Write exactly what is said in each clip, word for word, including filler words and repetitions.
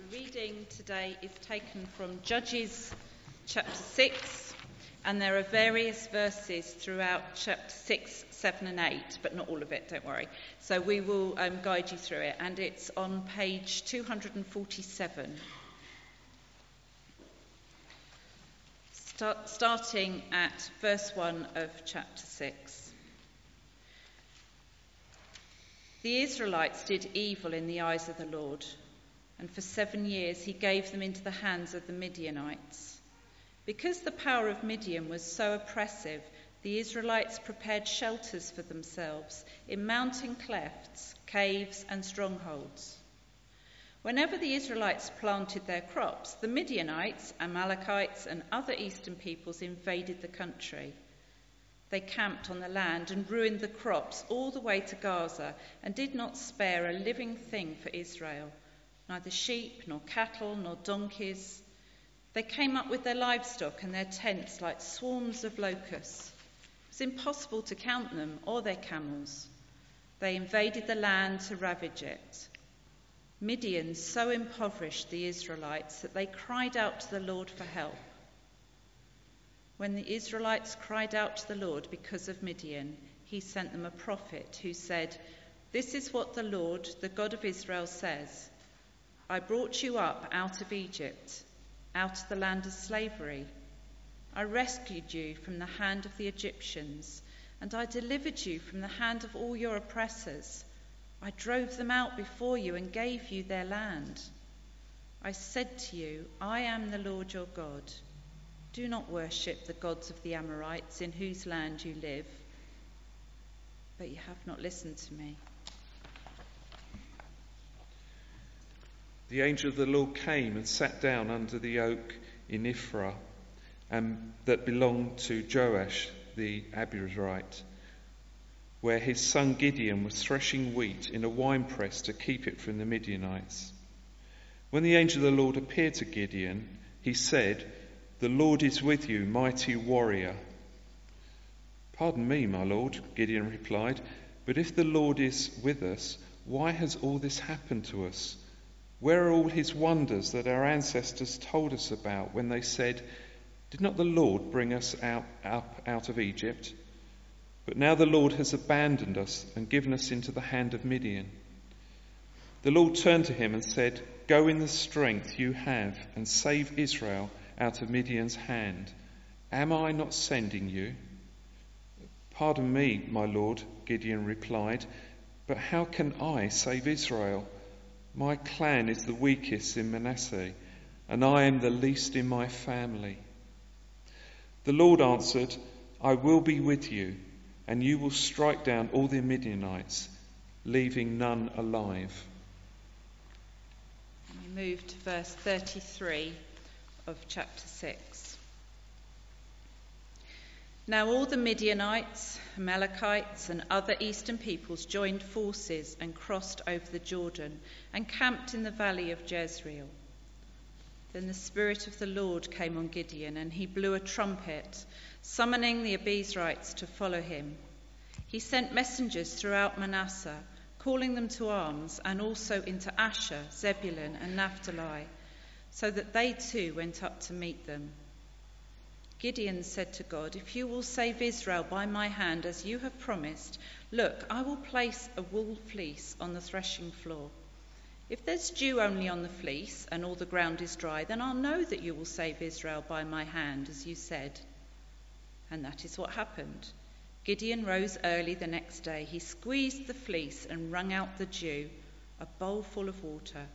The reading today is taken from Judges chapter six, and there are various verses throughout chapter six, seven and eight, but not all of it, don't worry. So we will um, guide you through it, and it's on page two hundred forty-seven. Start, starting at verse one of chapter six. The Israelites did evil in the eyes of the Lord, and for seven years he gave them into the hands of the Midianites. Because the power of Midian was so oppressive, the Israelites prepared shelters for themselves in mountain clefts, caves and strongholds. Whenever the Israelites planted their crops, the Midianites, Amalekites and other eastern peoples invaded the country. They camped on the land and ruined the crops all the way to Gaza and did not spare a living thing for Israel, neither sheep nor cattle nor donkeys. They came up with their livestock and their tents like swarms of locusts. It was impossible to count them or their camels. They invaded the land to ravage it. Midian so impoverished the Israelites that they cried out to the Lord for help. When the Israelites cried out to the Lord because of Midian, he sent them a prophet who said, "This is what the Lord, the God of Israel, says. I brought you up out of Egypt, out of the land of slavery. I rescued you from the hand of the Egyptians, and I delivered you from the hand of all your oppressors. I drove them out before you and gave you their land. I said to you, I am the Lord your God. Do not worship the gods of the Amorites in whose land you live." But you have not listened to me. The angel of the Lord came and sat down under the oak in Ophrah, and that belonged to Joash the Abiezrite, where his son Gideon was threshing wheat in a winepress to keep it from the Midianites. When the angel of the Lord appeared to Gideon, he said, "The Lord is with you, mighty warrior." "Pardon me, my lord," Gideon replied, "but if the Lord is with us, why has all this happened to us? Where are all his wonders that our ancestors told us about when they said, 'Did not the Lord bring us out, up out of Egypt?' But now the Lord has abandoned us and given us into the hand of Midian." The Lord turned to him and said, "Go in the strength you have and save Israel out of Midian's hand. Am I not sending you?" "Pardon me, my lord," Gideon replied, "but how can I save Israel? My clan is the weakest in Manasseh, and I am the least in my family." The Lord answered, "I will be with you, and you will strike down all the Midianites, leaving none alive." We move to verse thirty-three of chapter six. Now all the Midianites, Amalekites and other eastern peoples joined forces and crossed over the Jordan and camped in the valley of Jezreel. Then the Spirit of the Lord came on Gideon, and he blew a trumpet, summoning the Abiezrites to follow him. He sent messengers throughout Manasseh, calling them to arms, and also into Asher, Zebulun and Naphtali, so that they too went up to meet them. Gideon said to God, "If you will save Israel by my hand, as you have promised, look, I will place a wool fleece on the threshing floor. If there's dew only on the fleece and all the ground is dry, then I'll know that you will save Israel by my hand, as you said." And that is what happened. Gideon rose early the next day. He squeezed the fleece and wrung out the dew, a bowl full of water.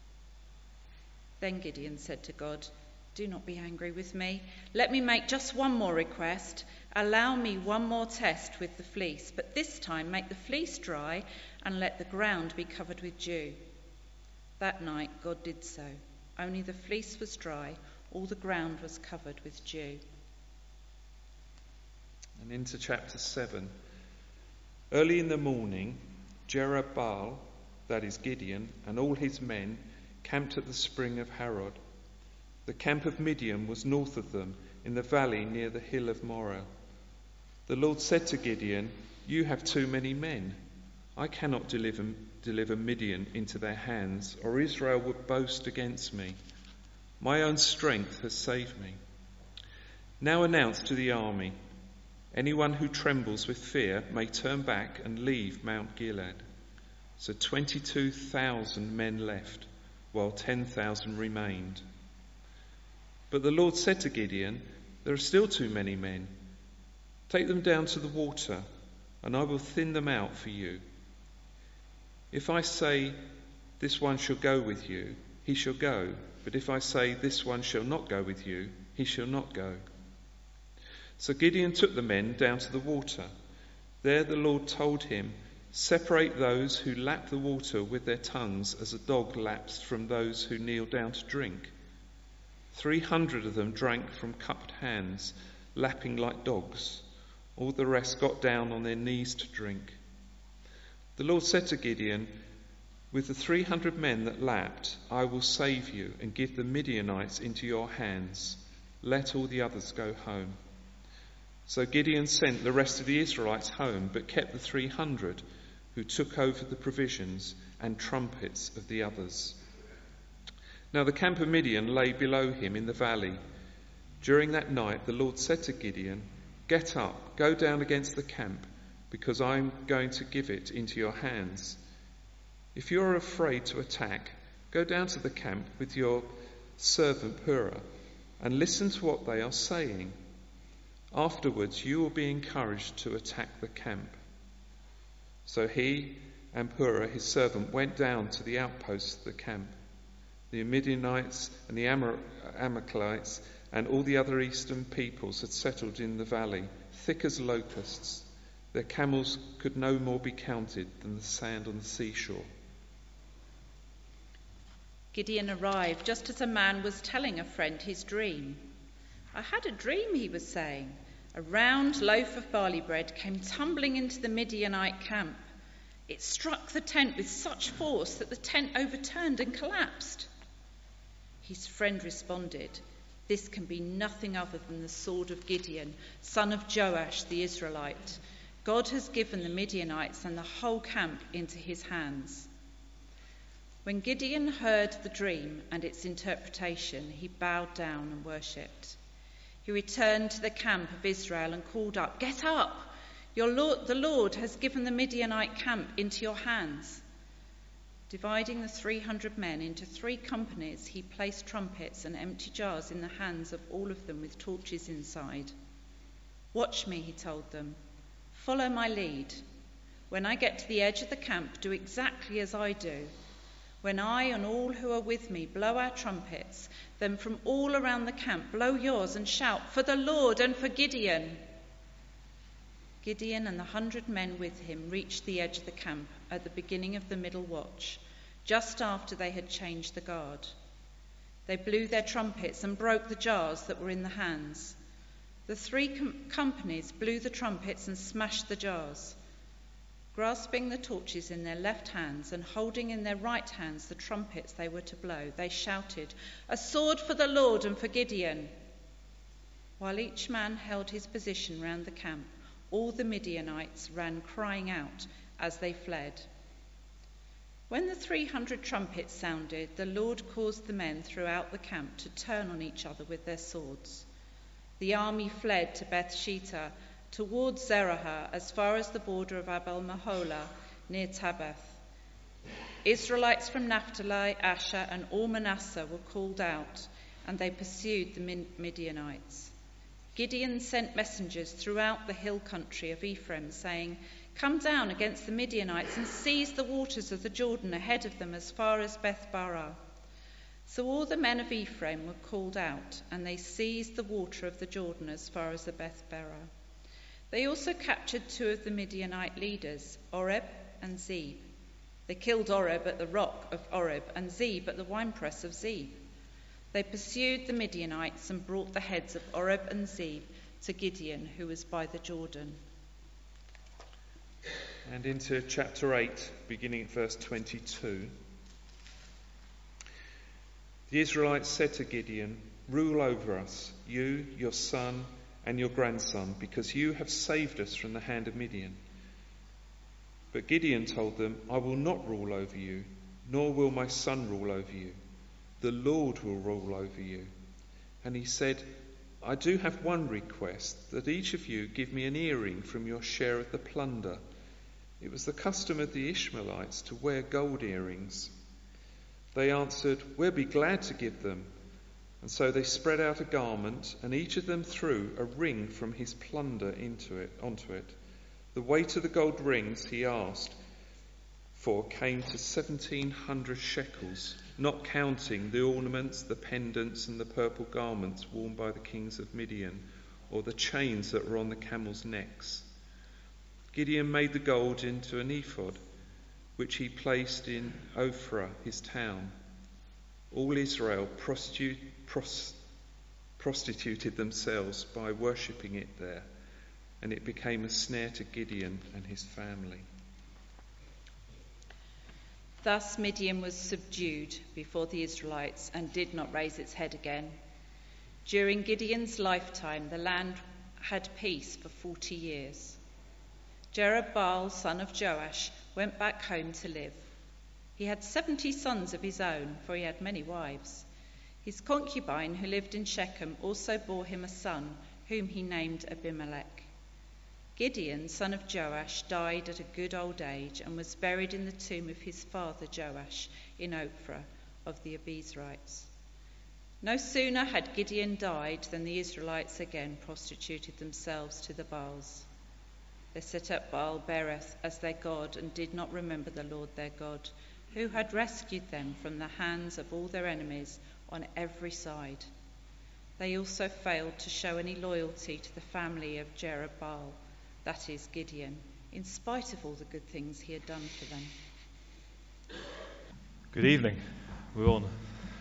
Then Gideon said to God, "Do not be angry with me. Let me make just one more request. Allow me one more test with the fleece, but this time make the fleece dry and let the ground be covered with dew." That night God did so. Only the fleece was dry, all the ground was covered with dew. And into chapter seven. Early in the morning, Jerubbaal, that is Gideon, and all his men camped at the spring of Harod. The camp of Midian was north of them, in the valley near the hill of Moreh. The Lord said to Gideon, "You have too many men. I cannot deliver, deliver Midian into their hands, or Israel would boast against me. My own strength has saved me. Now announce to the army, anyone who trembles with fear may turn back and leave Mount Gilead. So twenty-two thousand men left, while ten thousand remained. But the Lord said to Gideon, there are still too many men. Take them down to the water, and I will thin them out for you. If I say, this one shall go with you, he shall go. But if I say, this one shall not go with you, he shall not go. So Gideon took the men down to the water. There the Lord told him, separate those who lap the water with their tongues as a dog laps from those who kneel down to drink. Three hundred of them drank from cupped hands, lapping like dogs. All the rest got down on their knees to drink. The Lord said to Gideon, with the three hundred men that lapped, I will save you and give the Midianites into your hands. Let all the others go home. So Gideon sent the rest of the Israelites home, but kept the three hundred who took over the provisions and trumpets of the others. Now the camp of Midian lay below him in the valley. During that night the Lord said to Gideon, get up, go down against the camp, because I am going to give it into your hands. If you are afraid to attack, go down to the camp with your servant Purah and listen to what they are saying. Afterwards you will be encouraged to attack the camp. So he and Purah his servant went down to the outposts of the camp. The Midianites and the Amor- Amalekites and all the other eastern peoples had settled in the valley, thick as locusts. Their camels could no more be counted than the sand on the seashore. Gideon arrived just as a man was telling a friend his dream. I had a dream, he was saying. A round loaf of barley bread came tumbling into the Midianite camp. It struck the tent with such force that the tent overturned and collapsed. His friend responded, this can be nothing other than the sword of Gideon, son of Joash the Israelite. God has given the Midianites and the whole camp into his hands. When Gideon heard the dream and its interpretation, he bowed down and worshipped. He returned to the camp of Israel and called up, get up! Your Lord, the Lord has given the Midianite camp into your hands. Dividing the three hundred men into three companies, he placed trumpets and empty jars in the hands of all of them with torches inside. Watch me, he told them. Follow my lead. When I get to the edge of the camp, do exactly as I do. When I and all who are with me blow our trumpets, then from all around the camp blow yours and shout, for the Lord and for Gideon. Gideon and the hundred men with him reached the edge of the camp at the beginning of the middle watch, just after they had changed the guard. They blew their trumpets and broke the jars that were in the hands. The three com- companies blew the trumpets and smashed the jars. Grasping the torches in their left hands and holding in their right hands the trumpets they were to blow, they shouted, a sword for the Lord and for Gideon. While each man held his position round the camp, all the Midianites ran crying out as they fled. When the three hundred trumpets sounded, the Lord caused the men throughout the camp to turn on each other with their swords. The army fled to Beth-shittah, towards Zerahah, as far as the border of Abel-Meholah, near Tabbath. Israelites from Naphtali, Asher, and all Manasseh were called out, and they pursued the Midianites. Gideon sent messengers throughout the hill country of Ephraim, saying, come down against the Midianites and seize the waters of the Jordan ahead of them as far as Beth-barah. So all the men of Ephraim were called out, and they seized the water of the Jordan as far as the Beth-barah. They also captured two of the Midianite leaders, Oreb and Zeb. They killed Oreb at the rock of Oreb and Zeb at the winepress of Zeb. They pursued the Midianites and brought the heads of Oreb and Zeb to Gideon, who was by the Jordan. And into chapter eight, beginning at verse twenty-two. The Israelites said to Gideon, rule over us, you, your son, and your grandson, because you have saved us from the hand of Midian. But Gideon told them, "I will not rule over you, nor will my son rule over you. The Lord will rule over you." And he said, "I do have one request, that each of you give me an earring from your share of the plunder." It was the custom of the Ishmaelites to wear gold earrings. They answered, "We'll be glad to give them." And so they spread out a garment, and each of them threw a ring from his plunder into it, onto it. The weight of the gold rings he asked for came to seventeen hundred shekels, not counting the ornaments, the pendants, and the purple garments worn by the kings of Midian, or the chains that were on the camels' necks. Gideon made the gold into an ephod, which he placed in Ophrah, his town. All Israel prostitu- pros- prostituted themselves by worshipping it there, and it became a snare to Gideon and his family. Thus Midian was subdued before the Israelites and did not raise its head again. During Gideon's lifetime, the land had peace for forty years. Jerubbaal, son of Joash, went back home to live. He had seventy sons of his own, for he had many wives. His concubine, who lived in Shechem, also bore him a son, whom he named Abimelech. Gideon, son of Joash, died at a good old age and was buried in the tomb of his father Joash in Ophrah of the Abiezrites. No sooner had Gideon died than the Israelites again prostituted themselves to the Baals. They set up Baal Berith as their god and did not remember the Lord their God, who had rescued them from the hands of all their enemies on every side. They also failed to show any loyalty to the family of Jerubbaal, that is Gideon, in spite of all the good things he had done for them. Good evening. We're on.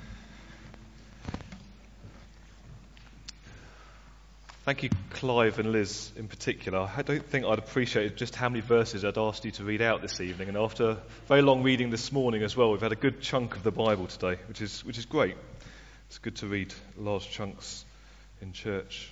Thank you, Clive and Liz in particular. I don't think I'd appreciated just how many verses I'd asked you to read out this evening. And after very long reading this morning as well, we've had a good chunk of the Bible today, which is which is great. It's good to read large chunks in church.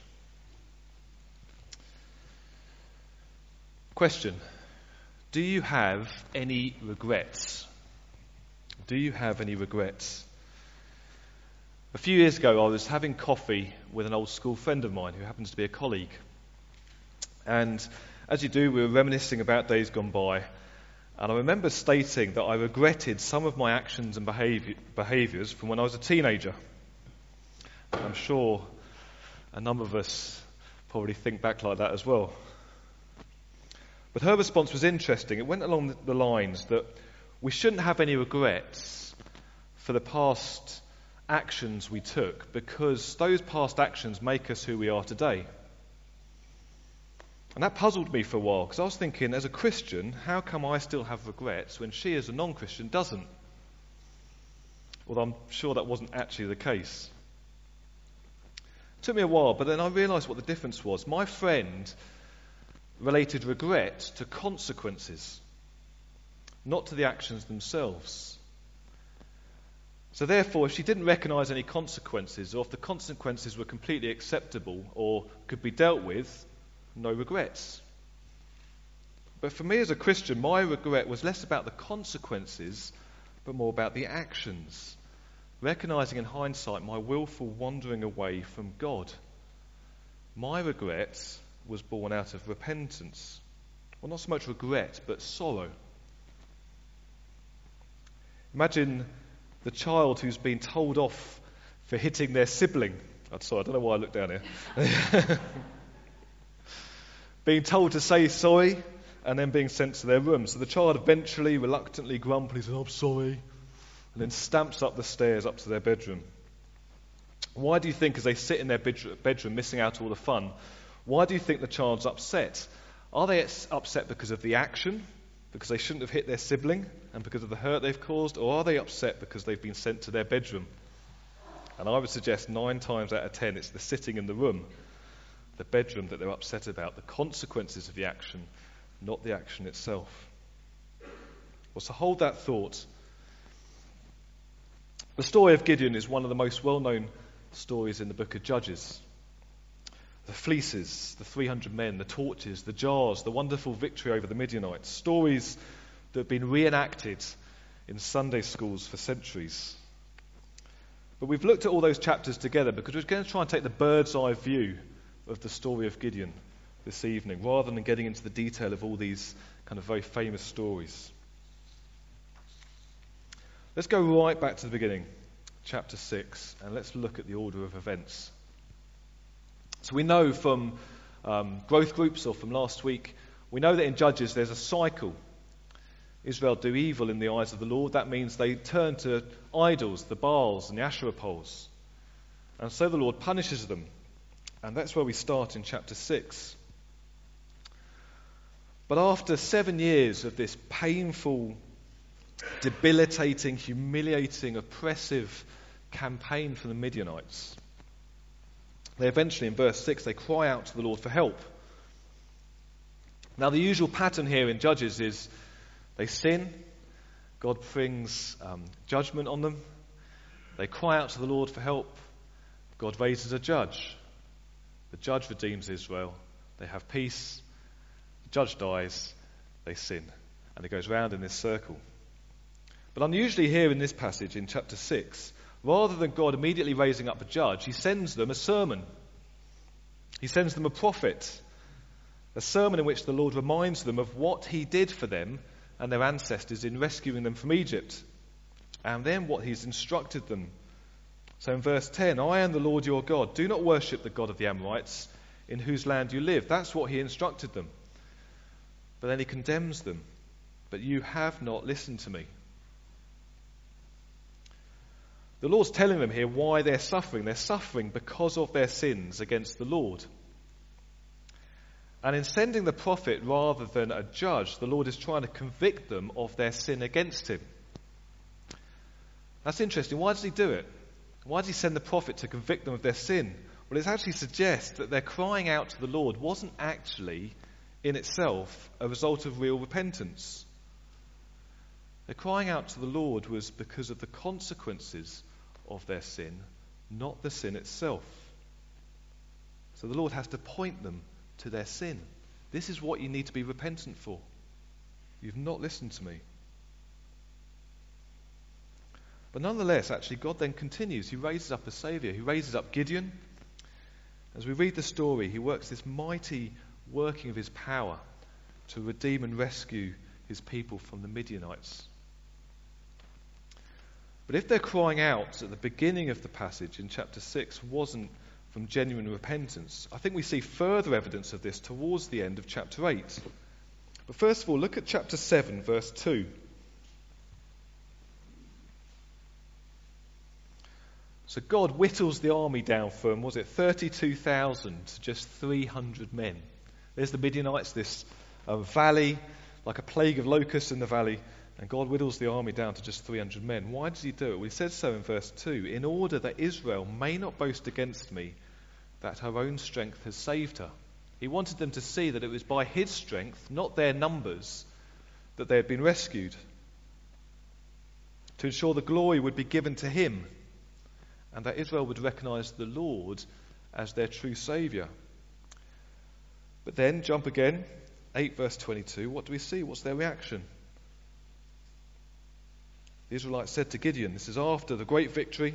Question: do you have any regrets? Do you have any regrets? A few years ago, I was having coffee with an old school friend of mine who happens to be a colleague. And as you do, we were reminiscing about days gone by. And I remember stating that I regretted some of my actions and behaviour, behaviours from when I was a teenager. I'm sure a number of us probably think back like that as well. But her response was interesting. It went along the lines that we shouldn't have any regrets for the past actions we took, because those past actions make us who we are today. And that puzzled me for a while, because I was thinking, as a Christian, how come I still have regrets when she as a non-Christian doesn't? Although I'm sure that wasn't actually the case. It took me a while, but then I realised what the difference was. My friend related regret to consequences, not to the actions themselves. So therefore, if she didn't recognise any consequences, or if the consequences were completely acceptable or could be dealt with, no regrets. But for me as a Christian, my regret was less about the consequences, but more about the actions. Recognising in hindsight my willful wandering away from God. My regret was born out of repentance. Well, not so much regret, but sorrow. Imagine the child who's been told off for hitting their sibling. I'm sorry, I don't know why I looked down here. Being told to say sorry and then being sent to their room. So the child eventually, reluctantly, grumpily says, "I'm sorry," and then stamps up the stairs up to their bedroom. Why do you think, as they sit in their bedroom missing out all the fun, why do you think the child's upset? Are they upset because of the action? Because they shouldn't have hit their sibling and because of the hurt they've caused? Or are they upset because they've been sent to their bedroom? And I would suggest nine times out of ten it's the sitting in the room, the bedroom, that they're upset about, the consequences of the action, not the action itself. Well, so hold that thought. The story of Gideon is one of the most well-known stories in the book of Judges. the fleeces, the three hundred men, the torches, the jars, the wonderful victory over the Midianites. Stories that have been reenacted in Sunday schools for centuries. But we've looked at all those chapters together because we're going to try and take the bird's eye view of the story of Gideon this evening, rather than getting into the detail of all these kind of very famous stories. Let's go right back to the beginning, chapter six, and let's look at the order of events. So we know from um, growth groups or from last week, we know that in Judges there's a cycle. Israel do evil in the eyes of the Lord. That means they turn to idols, the Baals and the Asherah poles. And so the Lord punishes them. And that's where we start in chapter six. But after seven years of this painful, debilitating, humiliating, oppressive campaign from the Midianites, they eventually, in verse six, they cry out to the Lord for help. Now the usual pattern here in Judges is they sin, God brings um, judgment on them, they cry out to the Lord for help, God raises a judge, the judge redeems Israel, they have peace, the judge dies, they sin, and it goes round in this circle. But unusually here in this passage in chapter six, rather than God immediately raising up a judge, he sends them a sermon. He sends them a prophet, a sermon in which the Lord reminds them of what he did for them and their ancestors in rescuing them from Egypt, and then what he's instructed them. So in verse ten, I am the Lord your God. Do not worship the God of the Amorites, in whose land you live. That's what he instructed them. But then he condemns them. But you have not listened to me. The Lord's telling them here why they're suffering. They're suffering because of their sins against the Lord. And in sending the prophet rather than a judge, the Lord is trying to convict them of their sin against him. That's interesting. Why does he do it? Why does he send the prophet to convict them of their sin? Well, it actually suggests that their crying out to the Lord wasn't actually, in itself, a result of real repentance. Their crying out to the Lord was because of the consequences of their sin, not the sin itself. So the Lord has to point them to their sin. This is what you need to be repentant for. You've not listened to me. But nonetheless, actually, God then continues. He raises up a saviour. He raises up Gideon. As we read the story, he works this mighty working of his power to redeem and rescue his people from the Midianites. But if their crying out at the beginning of the passage in chapter six wasn't from genuine repentance, I think we see further evidence of this towards the end of chapter eight. But first of all, look at chapter seven, verse two. So God whittles the army down from, was it thirty-two thousand to just three hundred men. There's the Midianites, this uh, valley, like a plague of locusts in the valley, and God whittles the army down to just three hundred men. Why does he do it? Well, he says so in verse two, in order that Israel may not boast against me that her own strength has saved her. He wanted them to see that it was by his strength, not their numbers, that they had been rescued. To ensure the glory would be given to him, and that Israel would recognize the Lord as their true Saviour. But then, jump again, eight verse twenty-two, what do we see? What's their reaction? The Israelites said to Gideon, this is after the great victory,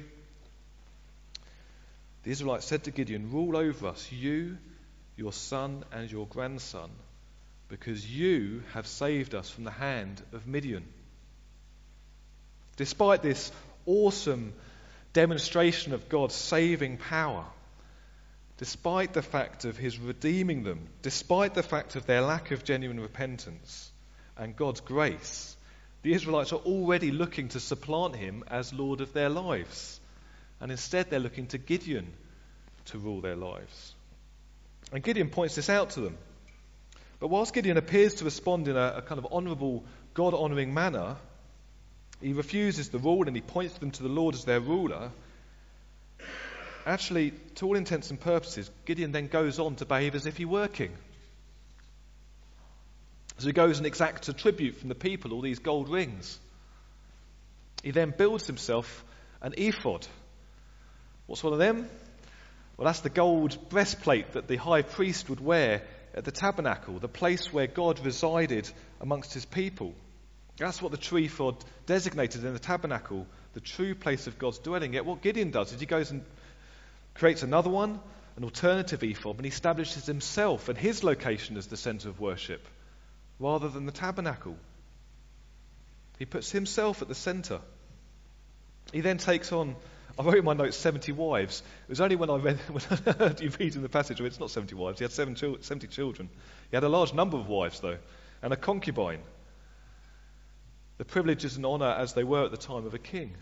the Israelites said to Gideon, rule over us, you, your son and your grandson, because you have saved us from the hand of Midian. Despite this awesome demonstration of God's saving power, despite the fact of his redeeming them, despite the fact of their lack of genuine repentance and God's grace, the Israelites are already looking to supplant him as Lord of their lives. And instead they're looking to Gideon to rule their lives. And Gideon points this out to them. But whilst Gideon appears to respond in a, a kind of honourable, God-honouring manner, he refuses the rule and he points them to the Lord as their ruler. Actually, to all intents and purposes, Gideon then goes on to behave as if he were king. So he goes and exacts a tribute from the people, all these gold rings. He then builds himself an ephod. What's one of them? Well, Well, that's the gold breastplate that the high priest would wear at the tabernacle, the place where God resided amongst his people. That's what the tree ephod designated in the tabernacle, the true place of God's dwelling. Yet what Gideon does is he goes and creates another one, an alternative ephod, and he establishes himself and his location as the centre of worship, rather than the tabernacle. He puts himself at the centre. He then takes on, I wrote in my notes, seventy wives. It was only when I read, when I heard you read in the passage, well, it's not seventy wives, he had seven, seventy children. He had a large number of wives, though, and a concubine. The privileges and honour as they were at the time of a king.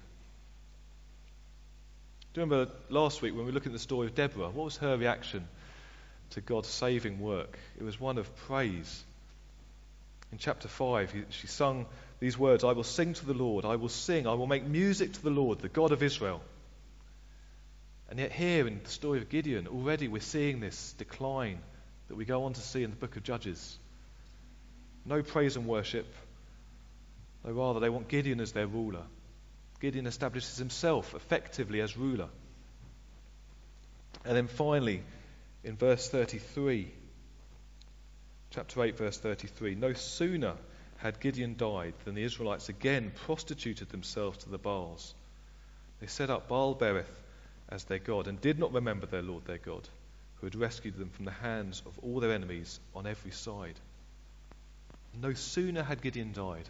Do you remember last week when we were looking at the story of Deborah? What was her reaction to God's saving work? It was one of praise. In chapter five, he, she sung these words, "I will sing to the Lord, I will sing, I will make music to the Lord, the God of Israel." And yet here in the story of Gideon, already we're seeing this decline that we go on to see in the book of Judges. No praise and worship. No, rather, they want Gideon as their ruler. Gideon establishes himself effectively as ruler. And then finally, in verse thirty-three, chapter eight, verse thirty-three, no sooner had Gideon died than the Israelites again prostituted themselves to the Baals. They set up Baal-berith as their god and did not remember their Lord their God, who had rescued them from the hands of all their enemies on every side. No sooner had Gideon died.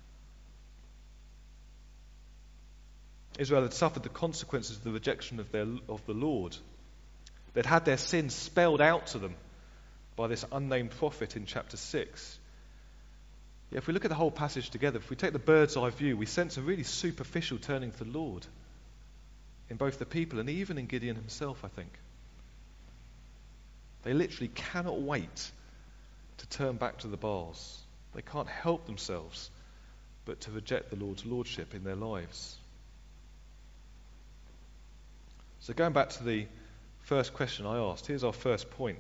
Israel had suffered the consequences of the rejection of, their, of the Lord. They'd had their sins spelled out to them by this unnamed prophet in chapter six. Yet if we look at the whole passage together, if we take the bird's eye view, we sense a really superficial turning to the Lord in both the people and even in Gideon himself, I think. They literally cannot wait to turn back to the Baals. They can't help themselves but to reject the Lord's lordship in their lives. So going back to the first question I asked, here's our first point.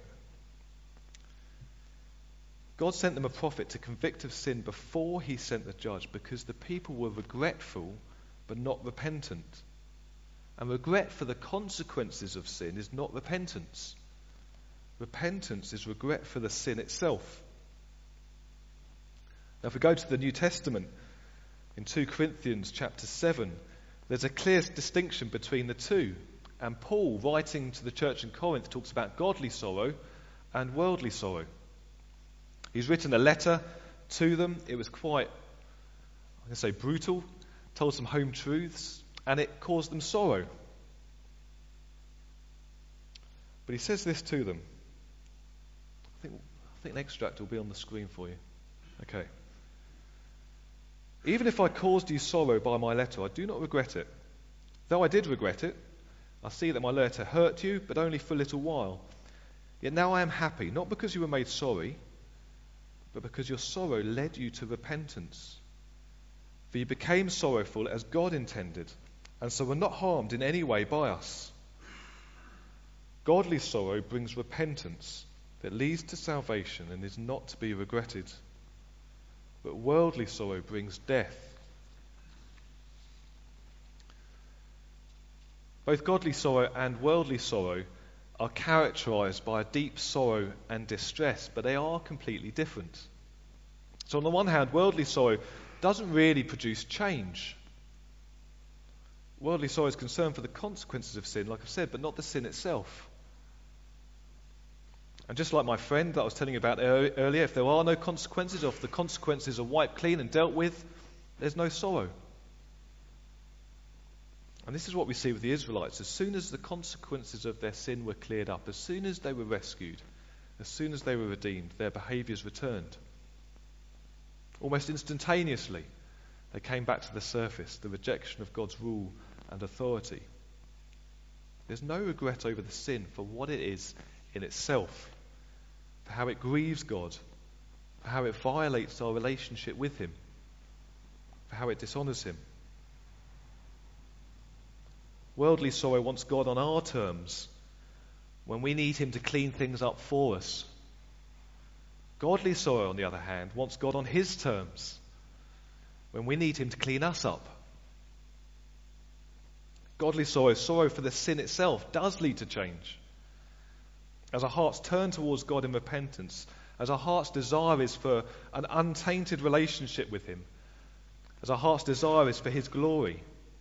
God sent them a prophet to convict of sin before he sent the judge because the people were regretful but not repentant. And regret for the consequences of sin is not repentance. Repentance is regret for the sin itself. Now if we go to the New Testament, in Second Corinthians chapter seven, there's a clear distinction between the two. And Paul, writing to the church in Corinth, talks about godly sorrow and worldly sorrow. He's written a letter to them. It was quite, I'm going to say, brutal, told some home truths, and it caused them sorrow. But he says this to them. I think, I think an extract will be on the screen for you. Okay. Even if I caused you sorrow by my letter, I do not regret it. Though I did regret it, I see that my letter hurt you, but only for a little while. Yet now I am happy, not because you were made sorry, but because your sorrow led you to repentance. For you became sorrowful as God intended, and so were not harmed in any way by us. Godly sorrow brings repentance that leads to salvation and is not to be regretted. But worldly sorrow brings death. Both godly sorrow and worldly sorrow are characterized by a deep sorrow and distress, but they are completely different. So on the one hand, worldly sorrow doesn't really produce change. Worldly sorrow is concerned for the consequences of sin, like I've said, but not the sin itself. And just like my friend that I was telling you about earlier, if there are no consequences, or if the consequences are wiped clean and dealt with, there's no sorrow. And this is what we see with the Israelites. As soon as the consequences of their sin were cleared up, as soon as they were rescued, as soon as they were redeemed, their behaviours returned. Almost instantaneously, they came back to the surface, the rejection of God's rule and authority. There's no regret over the sin for what it is in itself, for how it grieves God, for how it violates our relationship with Him, for how it dishonours Him. Worldly sorrow wants God on our terms when we need Him to clean things up for us. Godly sorrow, on the other hand, wants God on His terms when we need Him to clean us up. Godly sorrow, sorrow for the sin itself, does lead to change. as our hearts turn towards God in repentance, as our heart's desire is for an untainted relationship with him, as our heart's desire is for his glory.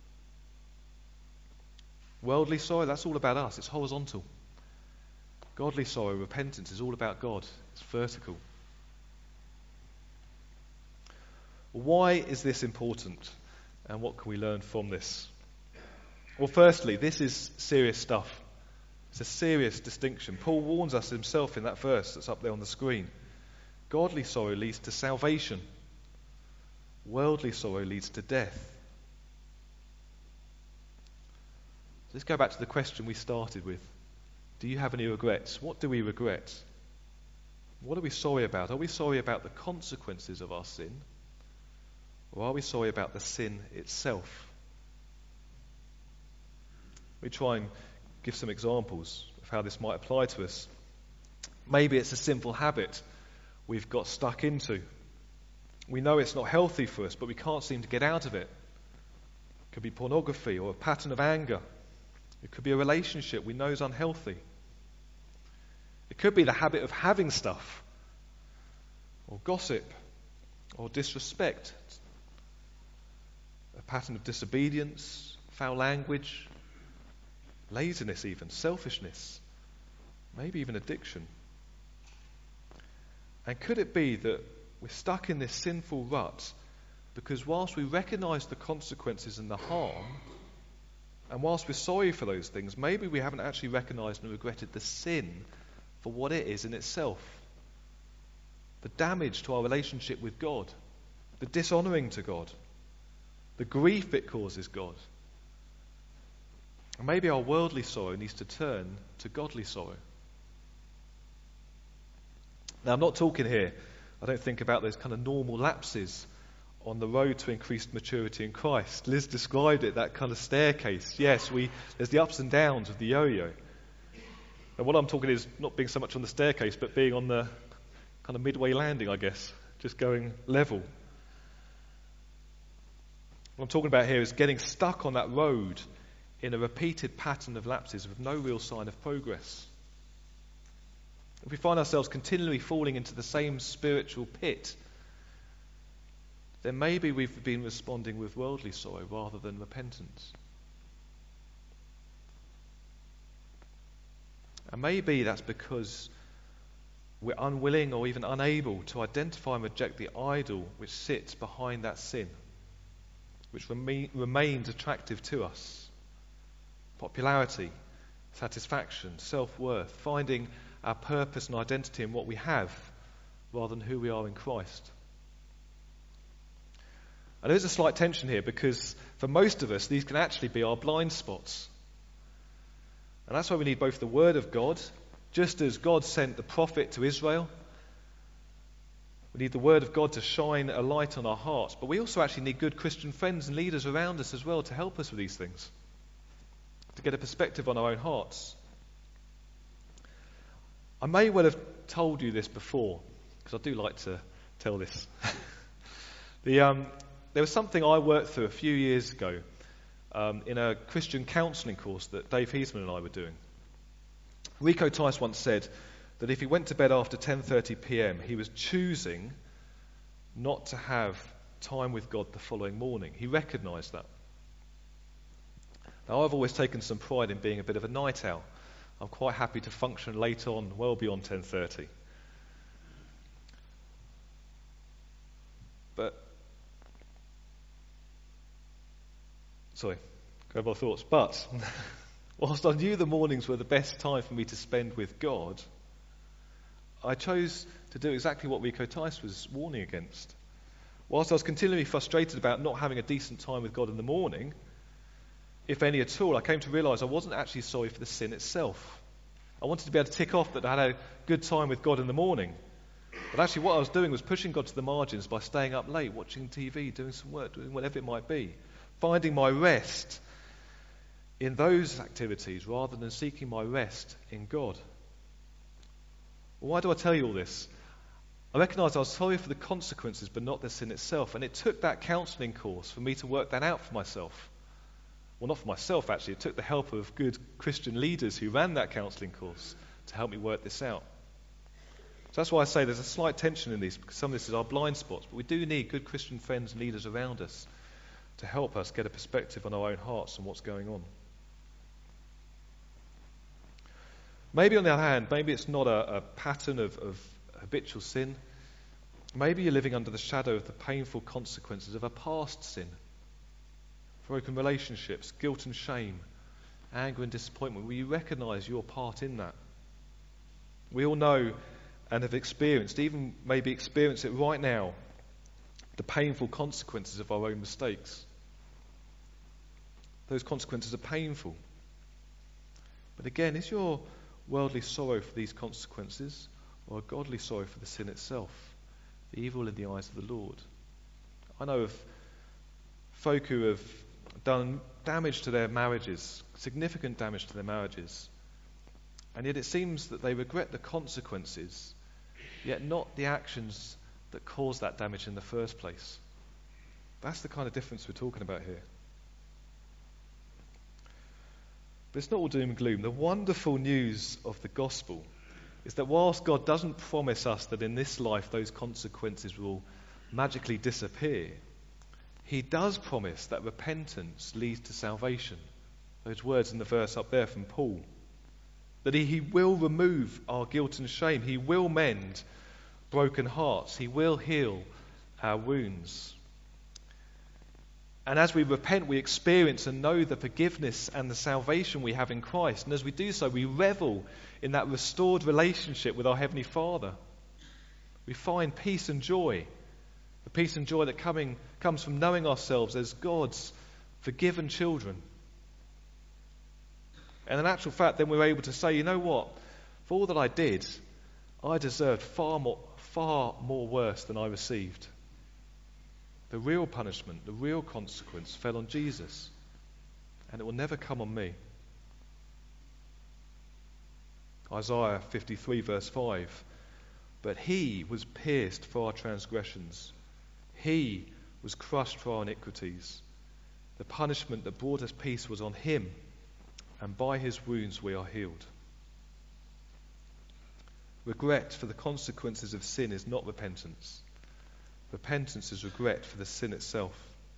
Worldly sorrow, that's all about us. It's horizontal. Godly sorrow, repentance, is all about God. It's vertical. Why is this important? And what can we learn from this? Well, firstly, this is serious stuff. It's a serious distinction. Paul warns us himself in that verse that's up there on the screen. Godly sorrow leads to salvation. Worldly sorrow leads to death. Let's go back to the question we started with. Do you have any regrets? What do we regret? What are we sorry about? Are we sorry about the consequences of our sin? Or are we sorry about the sin itself? We try and give some examples of how this might apply to us. Maybe it's a sinful habit we've got stuck into. We know it's not healthy for us, but we can't seem to get out of it. It could be pornography or a pattern of anger. It could be a relationship we know is unhealthy. It could be the habit of having stuff, or gossip, or disrespect, a pattern of disobedience, foul language, laziness even, selfishness, maybe even addiction. And could it be that we're stuck in this sinful rut because whilst we recognise the consequences and the harm, and whilst we're sorry for those things, maybe we haven't actually recognised and regretted the sin for what it is in itself. The damage to our relationship with God, the dishonouring to God, the grief it causes God. And maybe our worldly sorrow needs to turn to godly sorrow. Now, I'm not talking here, I don't think, about those kind of normal lapses on the road to increased maturity in Christ. Liz described it, that kind of staircase. Yes, we there's the ups and downs of the yo-yo. And what I'm talking is not being so much on the staircase, but being on the kind of midway landing, I guess, just going level. What I'm talking about here is getting stuck on that road in a repeated pattern of lapses with no real sign of progress. If we find ourselves continually falling into the same spiritual pit, then maybe we've been responding with worldly sorrow rather than repentance. And maybe that's because we're unwilling or even unable to identify and reject the idol which sits behind that sin, which remain, remains attractive to us. Popularity, satisfaction, self-worth, finding our purpose and identity in what we have rather than who we are in Christ. And there's a slight tension here because for most of us these can actually be our blind spots. And that's why we need both the Word of God, just as God sent the prophet to Israel. We need the Word of God to shine a light on our hearts, but we also actually need good Christian friends and leaders around us as well to help us with these things, to get a perspective on our own hearts. I may well have told you this before, because I do like to tell this. the, um, there was something I worked through a few years ago um, in a Christian counselling course that Dave Heisman and I were doing. Rico Tice once said that if he went to bed after ten thirty p.m, he was choosing not to have time with God the following morning. He recognised that. Now, I've always taken some pride in being a bit of a night owl. I'm quite happy to function late on, well beyond ten thirty. But, sorry, grab my thoughts. But, whilst I knew the mornings were the best time for me to spend with God, I chose to do exactly what Rico Tice was warning against. Whilst I was continually frustrated about not having a decent time with God in the morning, if any at all, I came to realise I wasn't actually sorry for the sin itself. I wanted to be able to tick off that I had a good time with God in the morning. But actually what I was doing was pushing God to the margins by staying up late, watching T V, doing some work, doing whatever it might be. Finding my rest in those activities rather than seeking my rest in God. Why do I tell you all this? I recognised I was sorry for the consequences but not the sin itself. And it took that counselling course for me to work that out for myself. Well, not for myself, actually. It took the help of good Christian leaders who ran that counselling course to help me work this out. So that's why I say there's a slight tension in these, because some of this is our blind spots, but we do need good Christian friends and leaders around us to help us get a perspective on our own hearts and what's going on. Maybe on the other hand, maybe it's not a, a pattern of, of habitual sin. Maybe you're living under the shadow of the painful consequences of a past sin. Broken relationships, guilt and shame, anger and disappointment. Will you recognise your part in that? We all know and have experienced, even maybe experience it right now, the painful consequences of our own mistakes. Those consequences are painful. But again, is your worldly sorrow for these consequences or a godly sorrow for the sin itself, the evil in the eyes of the Lord? I know of folk who have done damage to their marriages, significant damage to their marriages, and yet it seems that they regret the consequences, yet not the actions that caused that damage in the first place. That's the kind of difference we're talking about here. But it's not all doom and gloom. The wonderful news of the gospel is that whilst God doesn't promise us that in this life those consequences will magically disappear, he does promise that repentance leads to salvation. Those words in the verse up there from Paul. That he, he will remove our guilt and shame. He will mend broken hearts. He will heal our wounds. And as we repent, we experience and know the forgiveness and the salvation we have in Christ. And as we do so, we revel in that restored relationship with our Heavenly Father. We find peace and joy. The peace and joy that coming, comes from knowing ourselves as God's forgiven children. And in actual fact, then we're able to say, you know what? For all that I did, I deserved far more, far more worse than I received. The real punishment, the real consequence fell on Jesus, and it will never come on me. Isaiah fifty-three verse five, but he was pierced for our transgressions. He was crushed for our iniquities. The punishment that brought us peace was on him, and by his wounds we are healed. Regret for the consequences of sin is not repentance. Repentance is regret for the sin itself.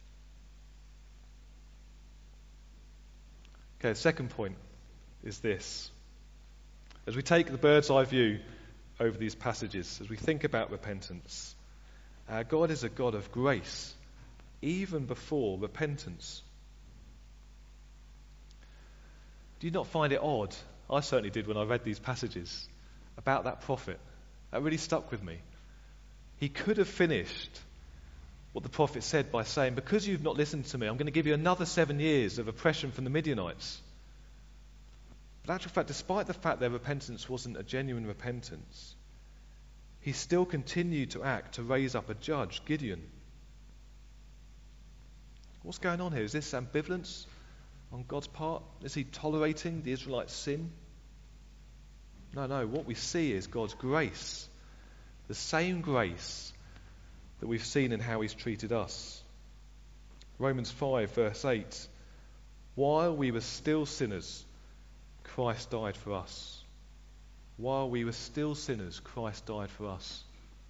Okay, the second point is this. As we take the bird's eye view over these passages, as we think about repentance, our God is a God of grace, even before repentance. Do you not find it odd? I certainly did when I read these passages about that prophet. That really stuck with me. He could have finished what the prophet said by saying, because you've not listened to me, I'm going to give you another seven years of oppression from the Midianites. But in actual fact, despite the fact their repentance wasn't a genuine repentance, he still continued to act to raise up a judge, Gideon. What's going on here? Is this ambivalence on God's part? Is he tolerating the Israelites' sin? No, no. What we see is God's grace. The same grace that we've seen in how he's treated us. Romans five verse eight. While we were still sinners, Christ died for us. While we were still sinners, Christ died for us.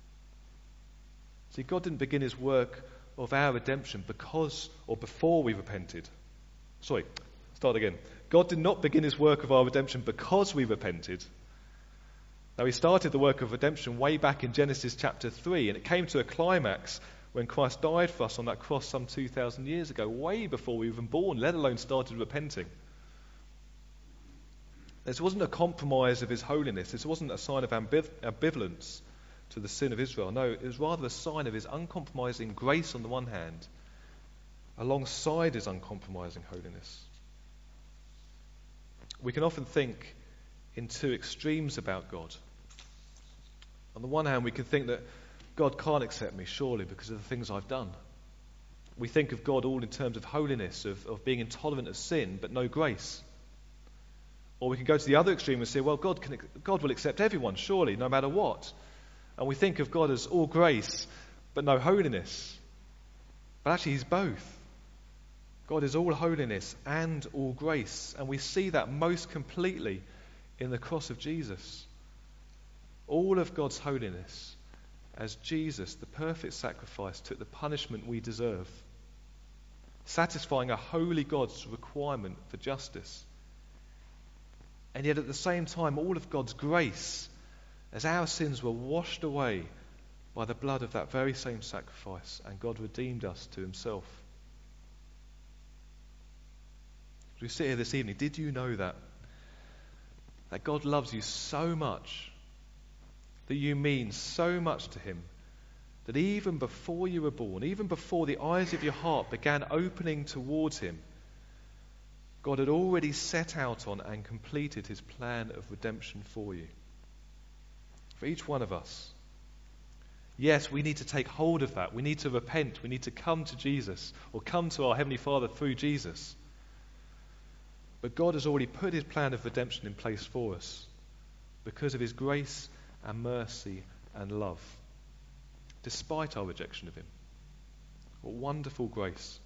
See, God didn't begin his work of our redemption because or before we repented. Sorry, start again. God did not begin his work of our redemption because we repented. Now, he started the work of redemption way back in Genesis chapter three, and it came to a climax when Christ died for us on that cross some two thousand years ago, way before we were even born, let alone started repenting. This wasn't a compromise of his holiness. This wasn't a sign of ambiv- ambivalence to the sin of Israel. No, it was rather a sign of his uncompromising grace on the one hand, alongside his uncompromising holiness. We can often think in two extremes about God. On the one hand, we can think that God can't accept me, surely, because of the things I've done. We think of God all in terms of holiness, of, of being intolerant of sin, but no grace. Or we can go to the other extreme and say, well, God can, God will accept everyone, surely, no matter what. And we think of God as all grace, but no holiness. But actually, he's both. God is all holiness and all grace. And we see that most completely in the cross of Jesus. All of God's holiness as Jesus, the perfect sacrifice, took the punishment we deserve, satisfying a holy God's requirement for justice. And yet at the same time, all of God's grace, as our sins were washed away by the blood of that very same sacrifice, and God redeemed us to himself. As we sit here this evening, did you know that? That God loves you so much, that you mean so much to him, that even before you were born, even before the eyes of your heart began opening towards him, God had already set out on and completed his plan of redemption for you. For each one of us. Yes, we need to take hold of that. We need to repent. We need to come to Jesus, or come to our Heavenly Father through Jesus. But God has already put his plan of redemption in place for us because of his grace and mercy and love, despite our rejection of him. What wonderful grace.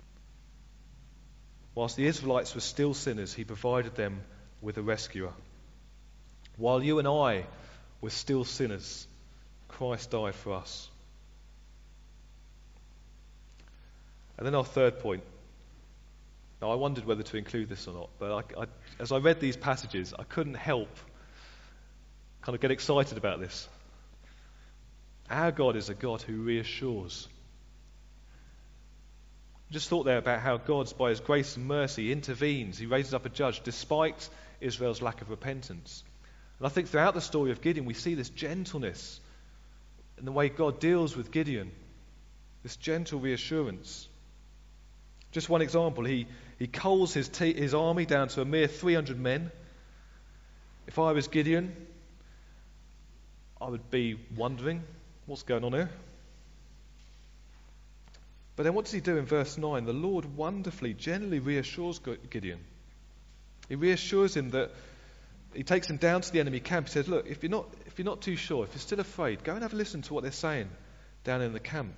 Whilst the Israelites were still sinners, he provided them with a rescuer. While you and I were still sinners, Christ died for us. And then our third point. Now, I wondered whether to include this or not, but I, I, as I read these passages, I couldn't help kind of get excited about this. Our God is a God who reassures. I just thought there about how God, by his grace and mercy, intervenes. He raises up a judge despite Israel's lack of repentance. And I think throughout the story of Gideon, we see this gentleness in the way God deals with Gideon, this gentle reassurance. Just one example, he, he culls his, t- his army down to a mere three hundred men. If I was Gideon, I would be wondering, what's going on here? But then what does he do in verse nine? The Lord wonderfully, gently reassures Gideon. He reassures him that he takes him down to the enemy camp. He says, look, if you're not if you're not too sure, if you're still afraid, go and have a listen to what they're saying down in the camp.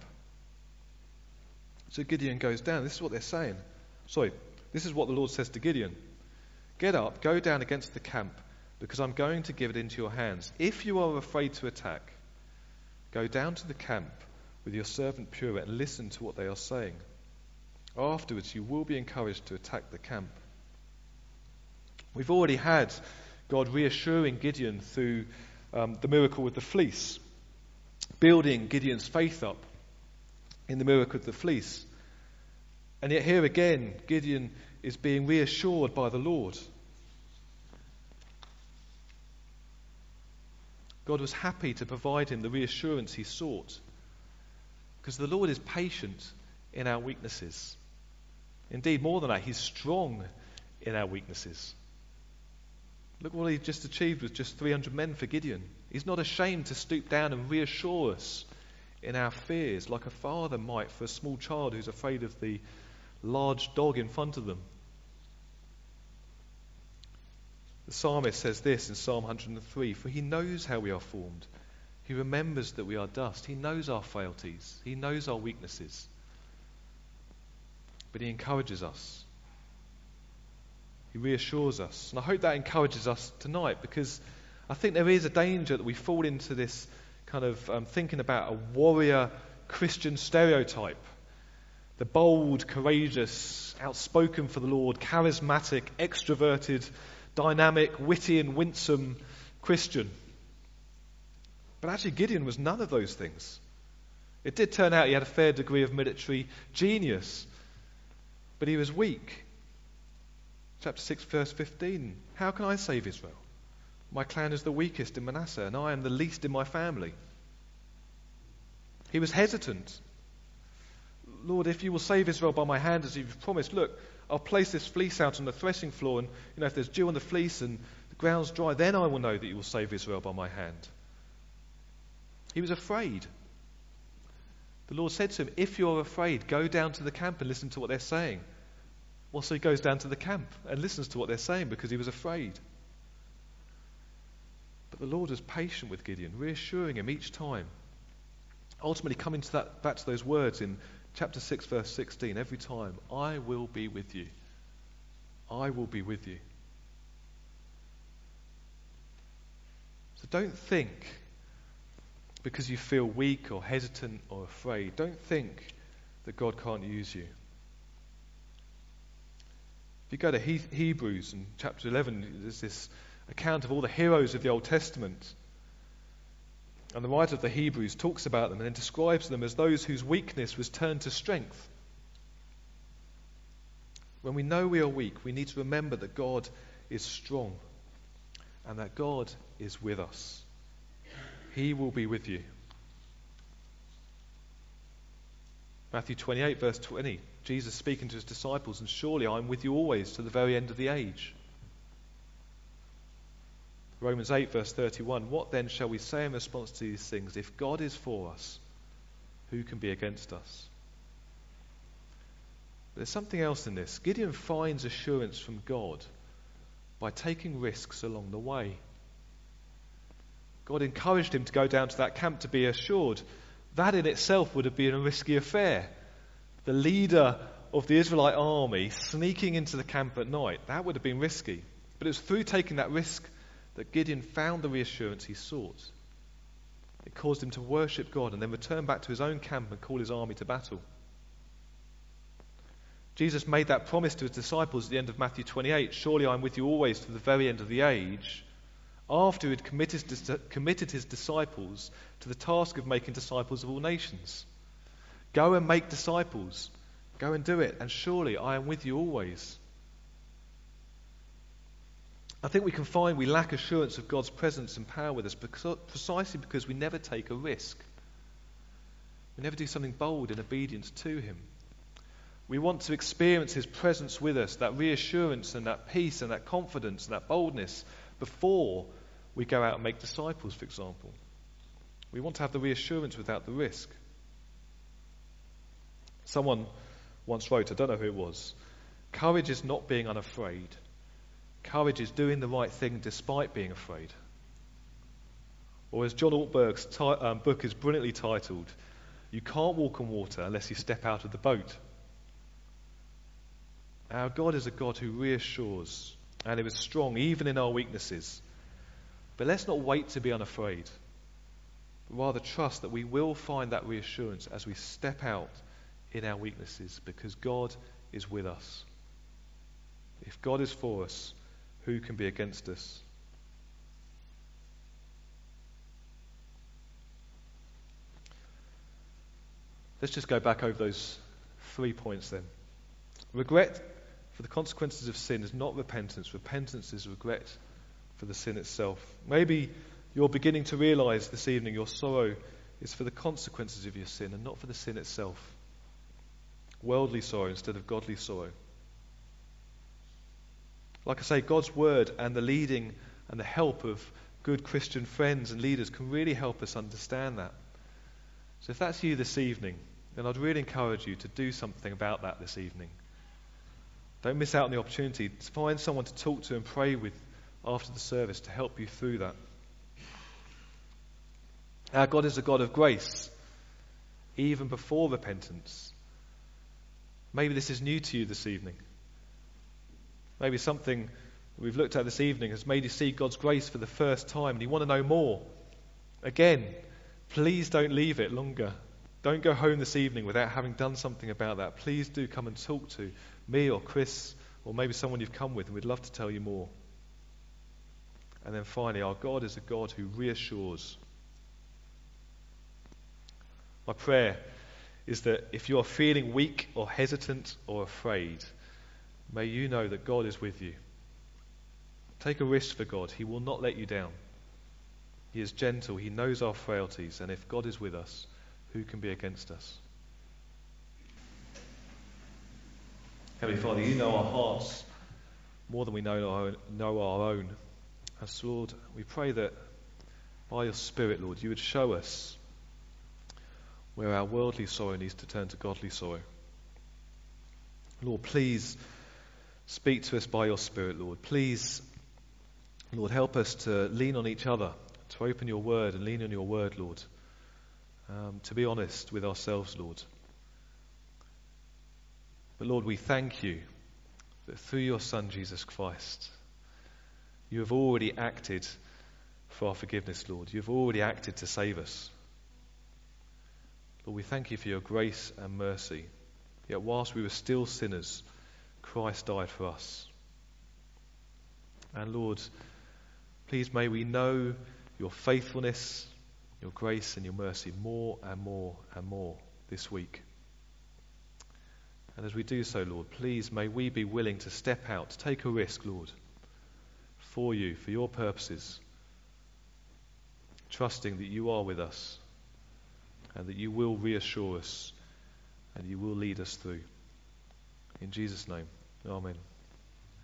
So Gideon goes down. This is what they're saying. Sorry, this is what the Lord says to Gideon. Get up, go down against the camp, because I'm going to give it into your hands. If you are afraid to attack, go down to the camp with your servant Purah and listen to what they are saying. Afterwards, you will be encouraged to attack the camp. We've already had God reassuring Gideon through um, the miracle with the fleece, building Gideon's faith up in the miracle of the fleece. And yet here again, Gideon is being reassured by the Lord. God was happy to provide him the reassurance he sought, because the Lord is patient in our weaknesses. Indeed, more than that, he's strong in our weaknesses. Look what he just achieved with just three hundred men for Gideon. He's not ashamed to stoop down and reassure us in our fears, like a father might for a small child who's afraid of the large dog in front of them. The psalmist says this in Psalm one hundred three, for he knows how we are formed. He remembers that we are dust. He knows our frailties. He knows our weaknesses. But he encourages us. He reassures us. And I hope that encourages us tonight, because I think there is a danger that we fall into this kind of um, thinking about a warrior Christian stereotype. The bold, courageous, outspoken for the Lord, charismatic, extroverted, dynamic, witty and winsome Christian. But actually Gideon was none of those things. It did turn out he had a fair degree of military genius, but he was weak. Chapter six, verse fifteen. How can I save Israel? My clan is the weakest in Manasseh, and I am the least in my family. He was hesitant. Lord, if you will save Israel by my hand as you've promised, look, I'll place this fleece out on the threshing floor, and you know, if there's dew on the fleece and the ground's dry, then I will know that you will save Israel by my hand. He was afraid. The Lord said to him, if you're afraid, go down to the camp and listen to what they're saying. Well, so he goes down to the camp and listens to what they're saying because he was afraid. But the Lord was patient with Gideon, reassuring him each time. Ultimately coming to that, back to those words in chapter six, verse sixteen, every time, I will be with you. I will be with you. So don't think, because you feel weak or hesitant or afraid, don't think that God can't use you. If you go to he- Hebrews in chapter eleven, there's this account of all the heroes of the Old Testament. And the writer of the Hebrews talks about them and then describes them as those whose weakness was turned to strength. When we know we are weak, we need to remember that God is strong and that God is with us. He will be with you. Matthew twenty-eight, verse twenty, Jesus speaking to his disciples, and surely I am with you always to the very end of the age. Romans eight, verse thirty-one, what then shall we say in response to these things? If God is for us, who can be against us? But there's something else in this. Gideon finds assurance from God by taking risks along the way. God encouraged him to go down to that camp to be assured. That in itself would have been a risky affair. The leader of the Israelite army sneaking into the camp at night, that would have been risky. But it was through taking that risk that Gideon found the reassurance he sought. It caused him to worship God and then return back to his own camp and call his army to battle. Jesus made that promise to his disciples at the end of Matthew twenty-eight, surely I am with you always to the very end of the age, after he had committed, committed his disciples to the task of making disciples of all nations. Go and make disciples. Go and do it, and surely I am with you always. I think we can find we lack assurance of God's presence and power with us because, precisely because we never take a risk. We never do something bold in obedience to him. We want to experience his presence with us, that reassurance and that peace and that confidence and that boldness before we go out and make disciples, for example. We want to have the reassurance without the risk. Someone once wrote, I don't know who it was, courage is not being unafraid. Courage is doing the right thing despite being afraid. Or as John Ortberg's ti- um, book is brilliantly titled, you can't walk on water unless you step out of the boat. Our God is a God who reassures and who is strong even in our weaknesses. But let's not wait to be unafraid, but rather trust that we will find that reassurance as we step out in our weaknesses because God is with us. If God is for us, who can be against us? Let's just go back over those three points then. Regret for the consequences of sin is not repentance. Repentance is regret for the sin itself. Maybe you're beginning to realize this evening your sorrow is for the consequences of your sin and not for the sin itself. Worldly sorrow instead of godly sorrow. Like I say, God's word and the leading and the help of good Christian friends and leaders can really help us understand that. So if that's you this evening, then I'd really encourage you to do something about that this evening. Don't miss out on the opportunity to find someone to talk to and pray with after the service to help you through that. Our God is a God of grace, even before repentance. Maybe this is new to you this evening. Maybe something we've looked at this evening has made you see God's grace for the first time and you want to know more. Again, please don't leave it longer. Don't go home this evening without having done something about that. Please do come and talk to me or Chris or maybe someone you've come with, and we'd love to tell you more. And then finally, our God is a God who reassures. My prayer is that if you are feeling weak or hesitant or afraid, may you know that God is with you. Take a risk for God. He will not let you down. He is gentle. He knows our frailties. And if God is with us, who can be against us? Heavenly Father, you know our hearts more than we know our own. Know our own. And so, Lord, we pray that by your Spirit, Lord, you would show us where our worldly sorrow needs to turn to godly sorrow. Lord, please speak to us by your Spirit, Lord. Please, Lord, help us to lean on each other, to open your word and lean on your word, Lord. Um, to be honest with ourselves, Lord. But Lord, we thank you that through your Son, Jesus Christ, you have already acted for our forgiveness, Lord. You've already acted to save us. Lord, we thank you for your grace and mercy. Yet whilst we were still sinners, Christ died for us. And Lord, please may we know your faithfulness, your grace and your mercy more and more and more this week. And as we do so, Lord, please may we be willing to step out, to take a risk, Lord, for you, for your purposes, trusting that you are with us and that you will reassure us and you will lead us through. In Jesus' name, amen.